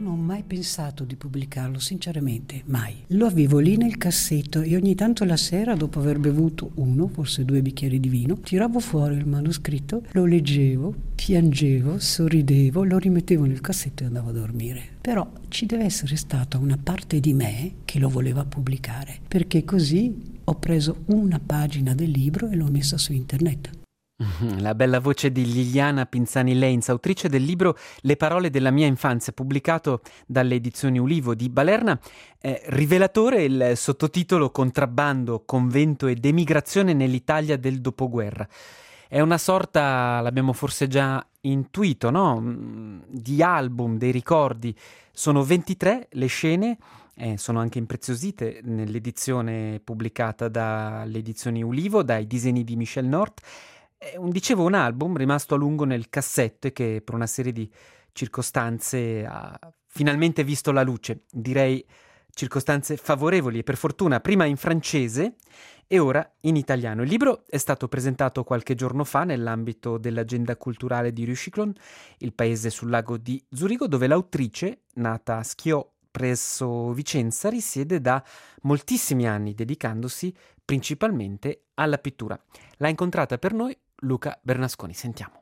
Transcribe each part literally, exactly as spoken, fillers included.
non ho mai pensato di pubblicarlo, sinceramente, mai. Lo avevo lì nel cassetto e ogni tanto la sera, dopo aver bevuto uno, forse due bicchieri di vino, tiravo fuori il manoscritto, lo leggevo, piangevo, sorridevo, lo rimettevo nel cassetto e andavo a dormire. Però ci deve essere stata una parte di me che lo voleva pubblicare, perché così ho preso una pagina del libro e l'ho messa su internet. La bella voce di Liliana Pinzani-Lenz, autrice del libro Le parole della mia infanzia, pubblicato dalle edizioni Ulivo di Balerna. Eh, rivelatore il sottotitolo Contrabbando, convento ed emigrazione nell'Italia del dopoguerra. È una sorta, l'abbiamo forse già intuito, no? Di album, dei ricordi. Sono ventitré le scene, eh, sono anche impreziosite nell'edizione pubblicata dalle edizioni Ulivo, dai disegni di Michel Nort. È un, dicevo, un album rimasto a lungo nel cassetto e che per una serie di circostanze ha finalmente visto la luce. Direi circostanze favorevoli e per fortuna prima in francese e ora in italiano. Il libro è stato presentato qualche giorno fa nell'ambito dell'agenda culturale di Rüschichlon, il paese sul lago di Zurigo, dove l'autrice, nata a Schiò presso Vicenza, risiede da moltissimi anni, dedicandosi principalmente alla pittura. L'ha incontrata per noi Luca Bernasconi. Sentiamo.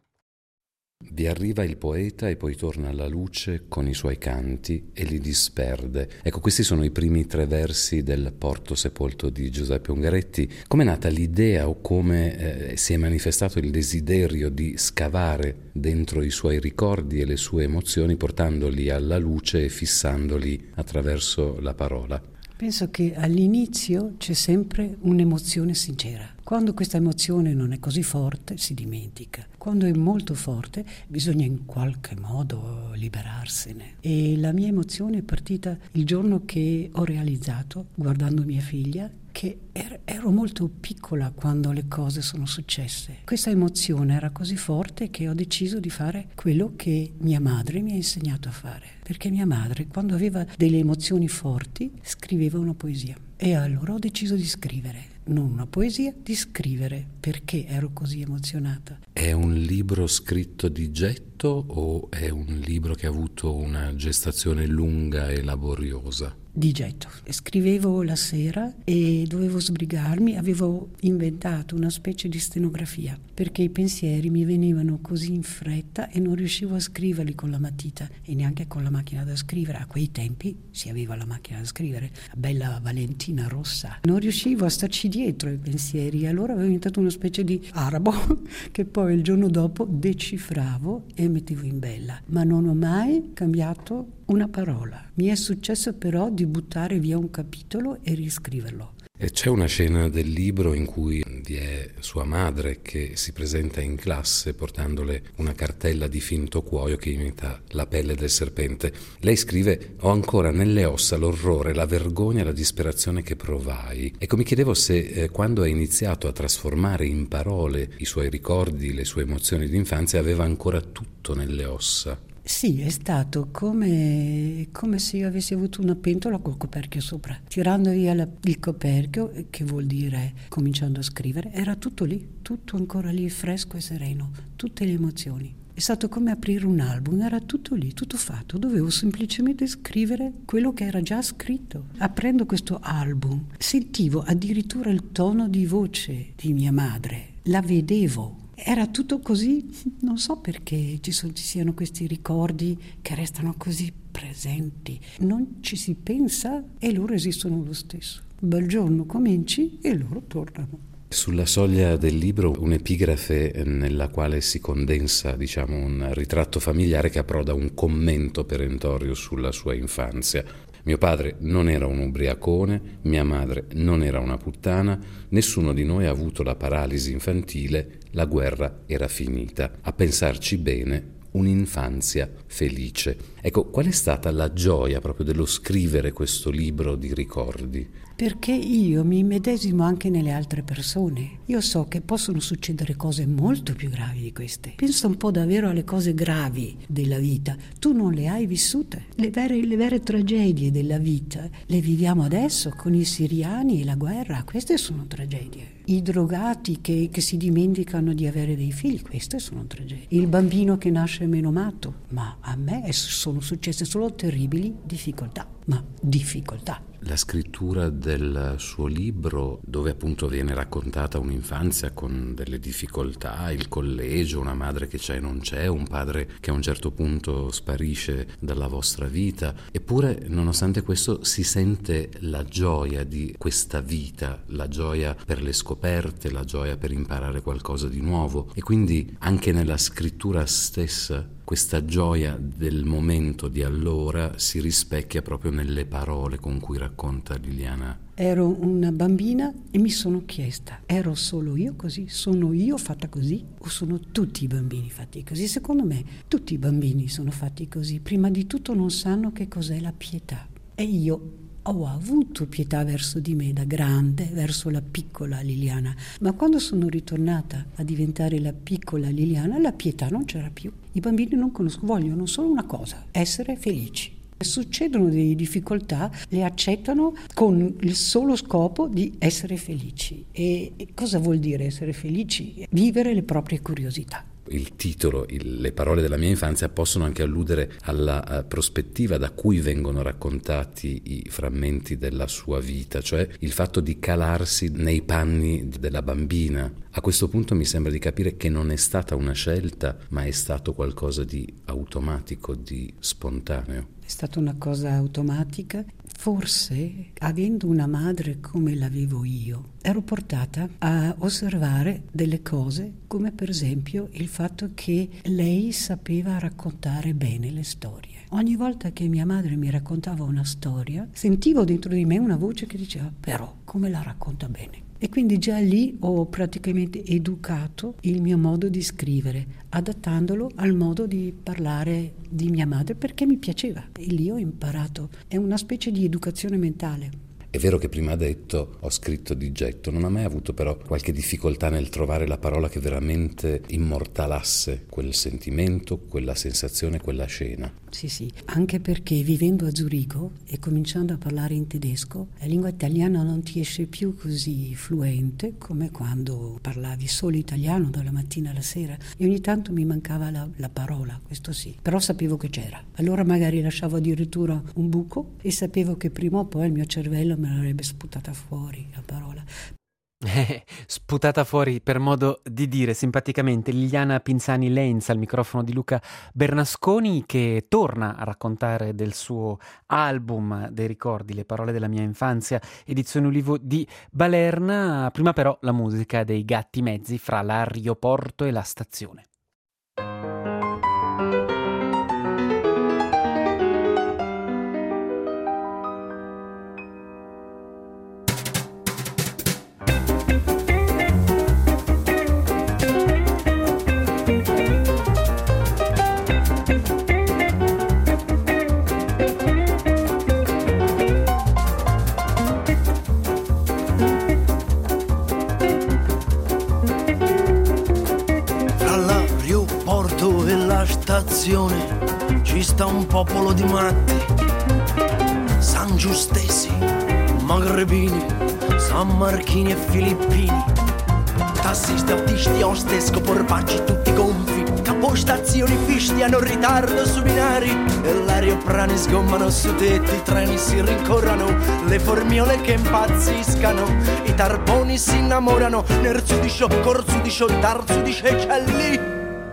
Vi arriva il poeta e poi torna alla luce con i suoi canti e li disperde. Ecco, questi sono i primi tre versi del Porto sepolto di Giuseppe Ungaretti. Com'è nata l'idea o come eh, si è manifestato il desiderio di scavare dentro i suoi ricordi e le sue emozioni, portandoli alla luce e fissandoli attraverso la parola? Penso che all'inizio c'è sempre un'emozione sincera. Quando questa emozione non è così forte, si dimentica. Quando è molto forte, bisogna in qualche modo liberarsene. E la mia emozione è partita il giorno che ho realizzato, guardando mia figlia, che er- ero molto piccola quando le cose sono successe. Questa emozione era così forte che ho deciso di fare quello che mia madre mi ha insegnato a fare. Perché mia madre, quando aveva delle emozioni forti, scriveva una poesia. E allora ho deciso di scrivere. Non una poesia, di scrivere, perché ero così emozionata. È un libro scritto di getto o è un libro che ha avuto una gestazione lunga e laboriosa? Di getto. Scrivevo la sera e dovevo sbrigarmi, avevo inventato una specie di stenografia, perché i pensieri mi venivano così in fretta e non riuscivo a scriverli con la matita e neanche con la macchina da scrivere. A quei tempi si aveva la macchina da scrivere, la bella Valentina rossa. Non riuscivo a starci dietro ai pensieri, allora avevo inventato una specie di arabo che poi il giorno dopo decifravo e mettevo in bella, ma non ho mai cambiato una parola. Mi è successo però di buttare via un capitolo e riscriverlo. E c'è una scena del libro in cui vi è sua madre che si presenta in classe portandole una cartella di finto cuoio che imita la pelle del serpente. Lei scrive: ho ancora nelle ossa l'orrore, la vergogna e la disperazione che provai. Ecco, mi chiedevo se eh, quando ha iniziato a trasformare in parole i suoi ricordi, le sue emozioni d'infanzia, aveva ancora tutto nelle ossa. Sì, è stato come, come se io avessi avuto una pentola col coperchio sopra. Tirando via la, il coperchio, che vuol dire cominciando a scrivere, era tutto lì, tutto ancora lì, fresco e sereno, tutte le emozioni. È stato come aprire un album, era tutto lì, tutto fatto. Dovevo semplicemente scrivere quello che era già scritto. Aprendo questo album, sentivo addirittura il tono di voce di mia madre, la vedevo. Era tutto così, non so perché ci, sono, ci siano questi ricordi che restano così presenti. Non ci si pensa e loro esistono lo stesso. Un bel giorno cominci e loro tornano. Sulla soglia del libro un'epigrafe nella quale si condensa, diciamo, un ritratto familiare che approda un commento perentorio sulla sua infanzia. Mio padre non era un ubriacone, mia madre non era una puttana, nessuno di noi ha avuto la paralisi infantile, la guerra era finita. A pensarci bene, un'infanzia felice. Ecco, qual è stata la gioia proprio dello scrivere questo libro di ricordi? perché io mi immedesimo anche nelle altre persone. Io so che possono succedere cose molto più gravi di queste. Pensa un po' davvero alle cose gravi della vita. Tu non le hai vissute. Le vere, le vere tragedie della vita le viviamo adesso con i siriani e la guerra. Queste sono tragedie. I drogati che, che si dimenticano di avere dei figli, queste sono tragedie. Il bambino che nasce menomato, ma a me sono successe solo terribili difficoltà, ma difficoltà. La scrittura del suo libro, dove appunto viene raccontata un'infanzia con delle difficoltà, il collegio, una madre che c'è e non c'è, un padre che a un certo punto sparisce dalla vostra vita, eppure nonostante questo si sente la gioia di questa vita, la gioia per le scoperte, la gioia per imparare qualcosa di nuovo, e quindi anche nella scrittura stessa questa gioia del momento di allora si rispecchia proprio nelle parole con cui racconta Liliana. Ero una bambina e mi sono chiesta, ero solo io così? Sono io fatta così? O sono tutti i bambini fatti così? Secondo me tutti i bambini sono fatti così. Prima di tutto non sanno che cos'è la pietà. E io ho avuto pietà verso di me da grande, verso la piccola Liliana, ma quando sono ritornata a diventare la piccola Liliana, la pietà non c'era più. I bambini non conoscono, vogliono solo una cosa, essere felici. Succedono delle difficoltà, le accettano con il solo scopo di essere felici. E cosa vuol dire essere felici? Vivere le proprie curiosità. Il titolo, il, le parole della mia infanzia possono anche alludere alla uh, prospettiva da cui vengono raccontati i frammenti della sua vita, cioè il fatto di calarsi nei panni della bambina. A questo punto mi sembra di capire che non è stata una scelta, ma è stato qualcosa di automatico, di spontaneo. È stata una cosa automatica. Forse, avendo una madre come l'avevo io, ero portata a osservare delle cose, come per esempio il fatto che lei sapeva raccontare bene le storie. Ogni volta che mia madre mi raccontava una storia, sentivo dentro di me una voce che diceva, però, come la racconta bene. E quindi già lì ho praticamente educato il mio modo di scrivere, adattandolo al modo di parlare di mia madre, perché mi piaceva. E lì ho imparato. È una specie di educazione mentale. È vero che prima ha detto ho scritto di getto, non ha mai avuto però qualche difficoltà nel trovare la parola che veramente immortalasse quel sentimento, quella sensazione, quella scena? Sì, sì, anche perché vivendo a Zurigo e cominciando a parlare in tedesco, la lingua italiana non ti esce più così fluente come quando parlavi solo italiano dalla mattina alla sera, e ogni tanto mi mancava la, la parola, questo sì, però sapevo che c'era. Allora magari lasciavo addirittura un buco e sapevo che prima o poi il mio cervello me l'avrebbe sputata fuori la parola. Eh, sputata fuori, per modo di dire, simpaticamente, Liliana Pinzani Lenz al microfono di Luca Bernasconi, che torna a raccontare del suo album dei ricordi, Le parole della mia infanzia, edizione Ulivo di Balerna. Prima però la musica dei Gatti Mezzi, fra l'aeroporto e la stazione. Ci sta un popolo di matti, San Giustesi, Magrebini, San Marchini e Filippini, tassisti, autisti, hostess, porpacci tutti gonfi, capostazioni, fisti hanno ritardo su binari e l'aeroplani sgommano su tetti, i treni si rincorrono, le formiole che impazziscano, i tarboni si innamorano, nerzu di sciò, corzu di sciò, tarzu di cecelli.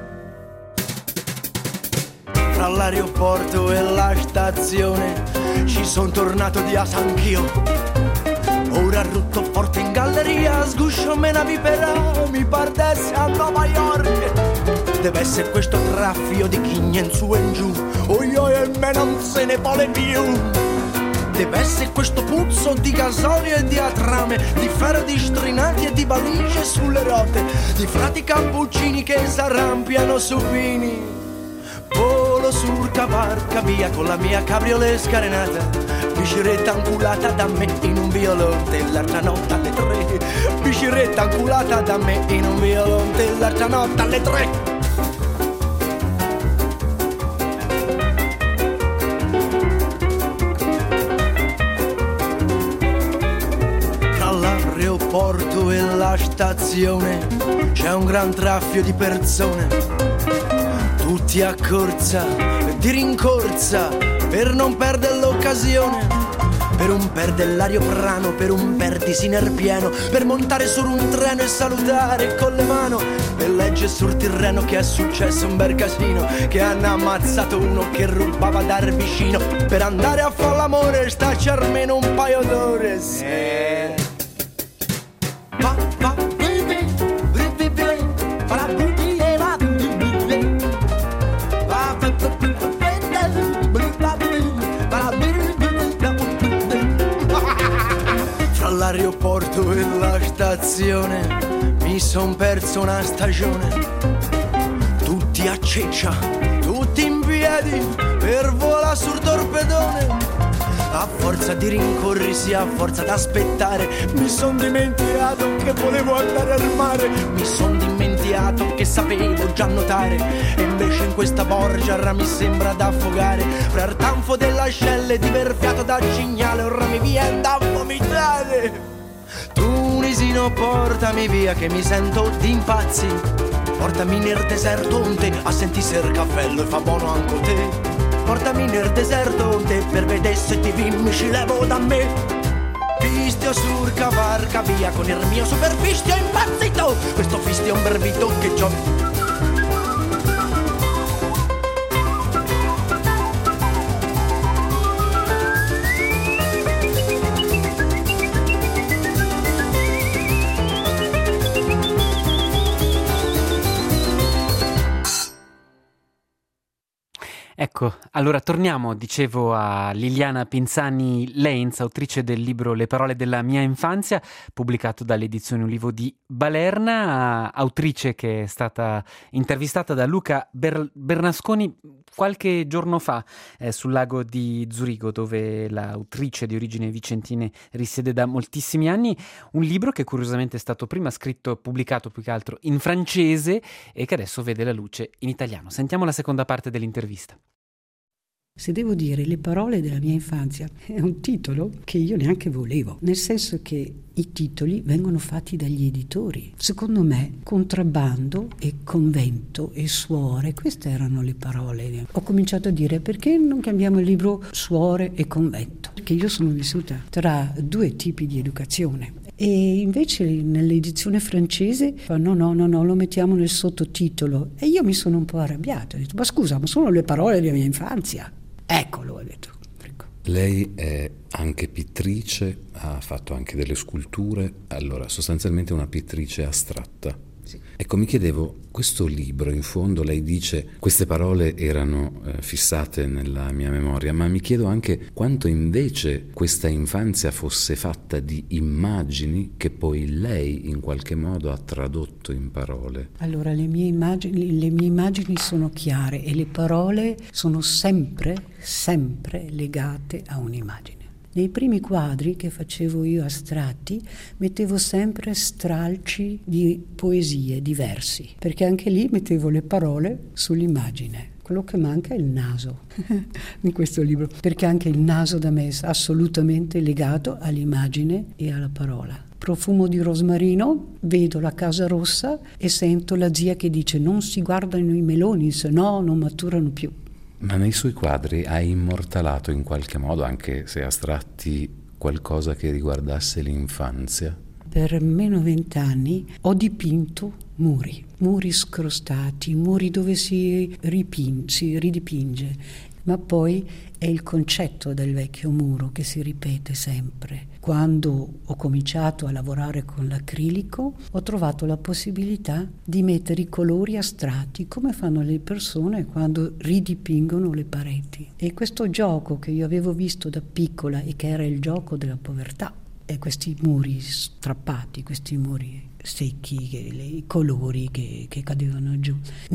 Tra l'aeroporto e la stazione ci son tornato di as anch'io. Ora rutto forte in galleria, sguscio me una vipera, mi pardesse a Nuova York. Deve essere questo traffio di chigna in su e in giù, oh io e me non se ne vuole più. Deve essere questo puzzo di gasolio e di atrame, di ferri strinati e di valigie sulle rotte, di frati cappuccini che s'arrampiano su pini. Volo sul cavalca via con la mia cabriolet scarenata, Bicicletta inculata da me in un violone l'altra notte alle tre. Bicicletta inculata da me in un violone l'altra notte alle tre. L'aeroporto e la stazione c'è un gran traffico di persone, tutti a corsa, di rincorsa, per non perdere l'occasione, per un perdere l'aeroplano, per un perdisi nel pieno, per montare su un treno e salutare con le mani, e legge sul Tirreno che è successo un bel casino, che hanno ammazzato uno che rubava dal vicino, per andare a fare l'amore stacci almeno un paio d'ore. Sì. Fra l'aeroporto e la stazione mi son perso una stagione, tutti a ceccia, tutti in piedi per volare sul torpedone. A forza di rincorrersi, a forza d'aspettare, mi son dimenticato che volevo andare al mare. Mi son dimenticato che sapevo già nuotare, e invece in questa borgia ora mi sembra d'affogare. Fra il tanfo dell'ascelle diverfiato da cignale, ora mi viene da vomitare. Tunisino, portami via che mi sento d'impazzi. Portami nel deserto un te, a sentire se il caffè e fa buono anche te. Portami nel deserto te per vedere se ti vi mi ci levo da me. Fistio sur cavarca via con il mio super fistio impazzito. Questo fistio è un berbito che c'ho. Ecco, allora torniamo, dicevo, a Liliana Pinzani Lenz, autrice del libro Le parole della mia infanzia, pubblicato dalle edizioni Ulivo di Balerna, autrice che è stata intervistata da Luca Ber- Bernasconi qualche giorno fa eh, sul lago di Zurigo, dove l'autrice di origini vicentine risiede da moltissimi anni. Un libro che curiosamente è stato prima scritto, pubblicato più che altro in francese e che adesso vede la luce in italiano. Sentiamo la seconda parte dell'intervista. Se devo dire Le parole della mia infanzia, è un titolo che io neanche volevo, nel senso che i titoli vengono fatti dagli editori. Secondo me contrabbando e convento e suore, queste erano le parole. Ho cominciato a dire: perché non cambiamo il libro suore e convento? Perché io sono vissuta tra due tipi di educazione. E invece nell'edizione francese no no no no lo mettiamo nel sottotitolo, e io mi sono un po' arrabbiata, ho detto: ma scusa, ma sono le parole della mia infanzia. Eccolo, ho detto. Ecco. Lei è anche pittrice, ha fatto anche delle sculture, allora sostanzialmente una pittrice astratta. Sì. Ecco, mi chiedevo, questo libro, in fondo lei dice queste parole erano eh, fissate nella mia memoria, ma mi chiedo anche quanto invece questa infanzia fosse fatta di immagini che poi lei in qualche modo ha tradotto in parole. Allora, le mie immagini, le mie immagini sono chiare e le parole sono sempre, sempre legate a un'immagine. Nei primi quadri che facevo io astratti mettevo sempre stralci di poesie, di versi, perché anche lì mettevo le parole sull'immagine. Quello che manca è il naso in questo libro, perché anche il naso da me è assolutamente legato all'immagine e alla parola. Profumo di rosmarino, vedo la casa rossa e sento la zia che dice: non si guardano i meloni, se no non maturano più. Ma nei suoi quadri ha immortalato in qualche modo, anche se astratti, qualcosa che riguardasse l'infanzia? Per meno vent'anni ho dipinto muri, muri scrostati, muri dove si ripin- si ridipinge, ma poi è il concetto del vecchio muro che si ripete sempre. Quando ho cominciato a lavorare con l'acrilico ho trovato la possibilità di mettere i colori astratti come fanno le persone quando ridipingono le pareti. E questo gioco che io avevo visto da piccola e che era il gioco della povertà e questi muri strappati, questi muri secchi, che, le, i colori che, che cadevano giù.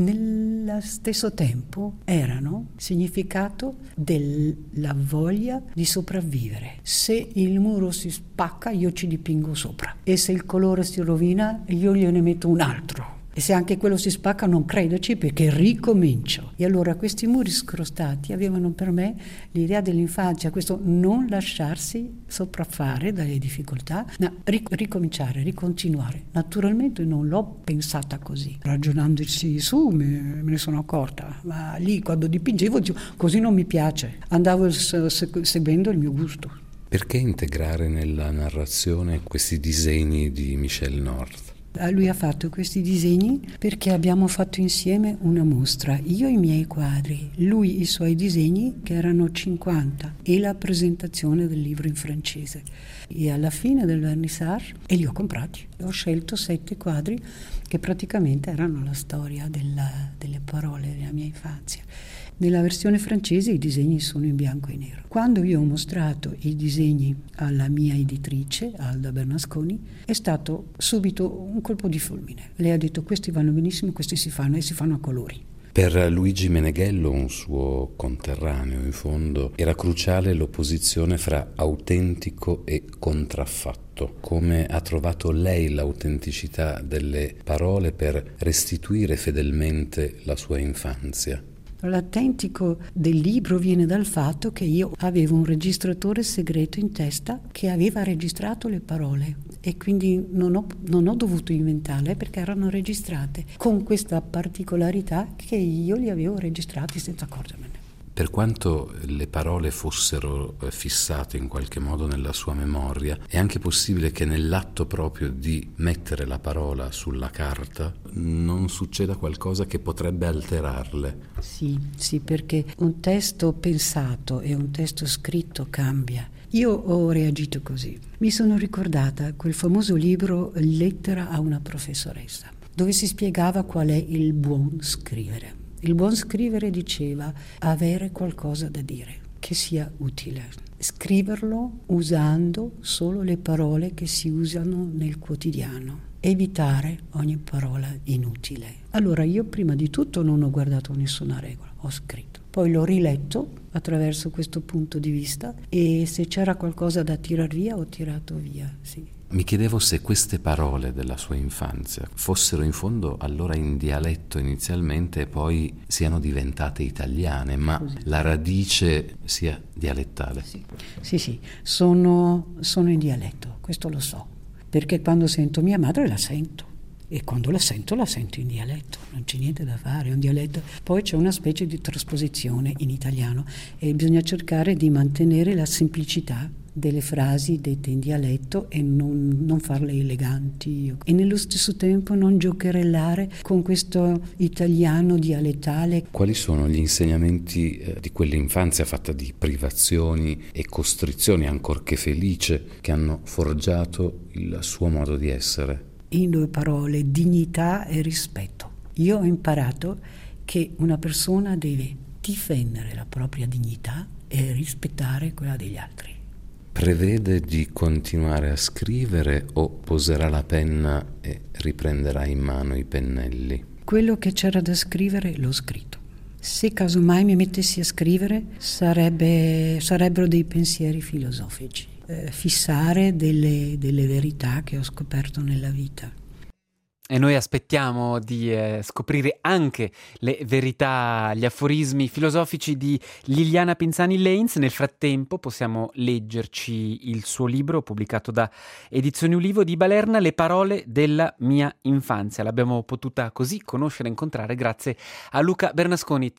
Nello stesso tempo erano significato della voglia di sopravvivere. Se il muro si spacca, io ci dipingo sopra, e se il colore si rovina, io gliene metto un altro. E se anche quello si spacca, non crederci, perché ricomincio. E allora questi muri scrostati avevano per me l'idea dell'infanzia, questo non lasciarsi sopraffare dalle difficoltà, ma ric- ricominciare, ricontinuare. Naturalmente non l'ho pensata così. Ragionandoci su me, me ne sono accorta, ma lì quando dipingevo dicevo, così non mi piace. Andavo se- se- seguendo il mio gusto. Perché integrare nella narrazione questi disegni di Michel Nord? Lui ha fatto questi disegni perché abbiamo fatto insieme una mostra, io i miei quadri, lui i suoi disegni, che erano cinquanta, e la presentazione del libro in francese. E alla fine del vernissage, e li ho comprati, ho scelto sette quadri che praticamente erano la storia della, delle parole della mia infanzia. Nella versione francese i disegni sono in bianco e nero. Quando io ho mostrato i disegni alla mia editrice, Alda Bernasconi, è stato subito un colpo di fulmine. Lei ha detto: questi vanno benissimo, questi si fanno, e si fanno a colori. Per Luigi Meneghello, un suo conterraneo in fondo, era cruciale l'opposizione fra autentico e contraffatto. Come ha trovato lei l'autenticità delle parole per restituire fedelmente la sua infanzia? L'autentico del libro viene dal fatto che io avevo un registratore segreto in testa che aveva registrato le parole, e quindi non ho, non ho dovuto inventarle perché erano registrate, con questa particolarità che io li avevo registrati senza accorgermene. Per quanto le parole fossero fissate in qualche modo nella sua memoria, è anche possibile che nell'atto proprio di mettere la parola sulla carta non succeda qualcosa che potrebbe alterarle. Sì, sì, perché un testo pensato e un testo scritto cambia. Io ho reagito così. Mi sono ricordata quel famoso libro Lettera a una professoressa, dove si spiegava qual è il buon scrivere. Il buon scrivere diceva avere qualcosa da dire, che sia utile. Scriverlo usando solo le parole che si usano nel quotidiano. Evitare ogni parola inutile. Allora io prima di tutto non ho guardato nessuna regola, ho scritto. Poi l'ho riletto attraverso questo punto di vista, e se c'era qualcosa da tirar via, ho tirato via, sì. Mi chiedevo se queste parole della sua infanzia fossero in fondo allora in dialetto inizialmente e poi siano diventate italiane, ma Scusi. La radice sia dialettale. Sì, sì, sì. Sono, sono in dialetto, questo lo so, perché quando sento mia madre la sento, e quando la sento la sento in dialetto, non c'è niente da fare, è un dialetto. Poi c'è una specie di trasposizione in italiano e bisogna cercare di mantenere la semplicità delle frasi dette in dialetto e non, non farle eleganti, e nello stesso tempo non giocherellare con questo italiano dialettale. Quali sono gli insegnamenti eh, di quell'infanzia fatta di privazioni e costrizioni, ancorché felice, che hanno forgiato il suo modo di essere? In due parole: dignità e rispetto. Io ho imparato che una persona deve difendere la propria dignità e rispettare quella degli altri. Prevede di continuare a scrivere o poserà la penna e riprenderà in mano i pennelli? Quello che c'era da scrivere l'ho scritto. Se casomai mi mettessi a scrivere sarebbe, sarebbero dei pensieri filosofici, eh, fissare delle, delle verità che ho scoperto nella vita. E noi aspettiamo di eh, scoprire anche le verità, gli aforismi filosofici di Liliana Pinzani-Leinz. Nel frattempo possiamo leggerci il suo libro pubblicato da Edizioni Ulivo di Balerna, Le parole della mia infanzia. L'abbiamo potuta così conoscere e incontrare grazie a Luca Bernasconi.